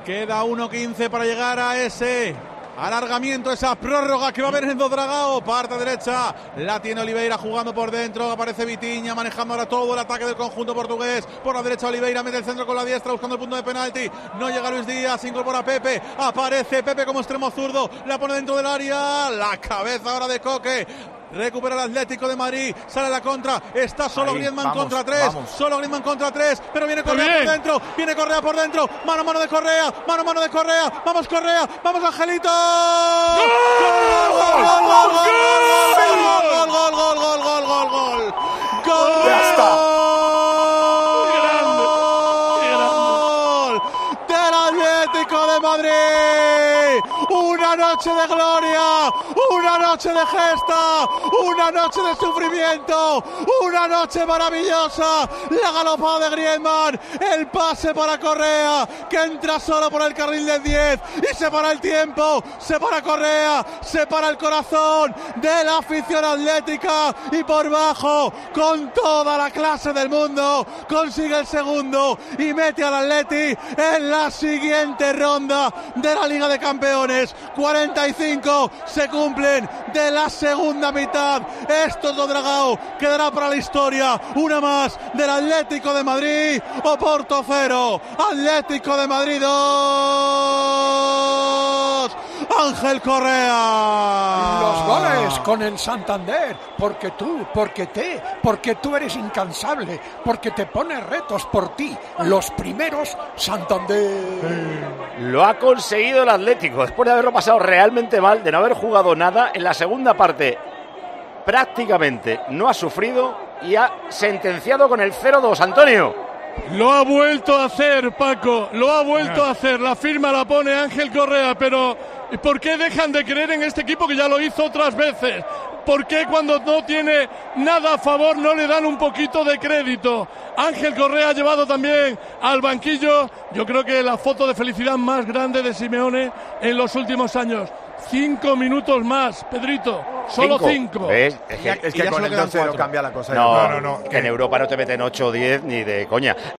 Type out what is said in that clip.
Queda 1:15 para llegar a ese alargamiento, esa prórroga que va a haber en Dragao. Parte derecha, la tiene Oliveira jugando por dentro, aparece Vitinha manejando ahora todo el ataque del conjunto portugués. Por la derecha Oliveira mete el centro con la diestra buscando el punto de penalti, no llega Luis Díaz, se incorpora Pepe, aparece Pepe como extremo zurdo, la pone dentro del área, la cabeza ahora de Coque. Recupera el Atlético de Madrid, sale a la contra, está solo Griezmann contra tres, solo Griezmann contra tres, pero viene Correa por dentro, viene Correa por dentro, mano a mano de Correa, vamos Correa, vamos Angelito. ¡Gol! Ya está. Del Atlético de Madrid. Una noche de gloria, una noche de gesta, una noche de sufrimiento, una noche maravillosa. La galopada de Griezmann, el pase para Correa, que entra solo por el carril del 10 y se para el tiempo, se para Correa, se para el corazón de la afición atlética y por bajo, con toda la clase del mundo, consigue el segundo y mete al Atleti en la siguiente ronda de la Liga de Campeones. 45 se cumplen de la segunda mitad. Esto es Dragao, quedará para la historia. Una más del Atlético de Madrid. Oporto 0, Atlético de Madrid 2. Ángel Correa. Los goles con el Santander, porque tú eres incansable, porque te pones retos por ti. Los primeros, Santander. Lo ha conseguido el Atlético, después de haberlo pasado realmente mal, de no haber jugado nada. En la segunda parte prácticamente no ha sufrido y ha sentenciado con el 0-2, Antonio. Lo ha vuelto a hacer, Paco, lo ha vuelto a hacer. La firma la pone Ángel Correa, pero ¿por qué dejan de creer en este equipo que ya lo hizo otras veces? ¿Por qué cuando no tiene nada a favor no le dan un poquito de crédito? Ángel Correa ha llevado también al banquillo, yo creo que la foto de felicidad más grande de Simeone en los últimos años. 5 minutos más, Pedrito. Solo 5. Es que con el 2-0 cambia la cosa. No, que en Europa no te meten 8 o 10 ni de coña.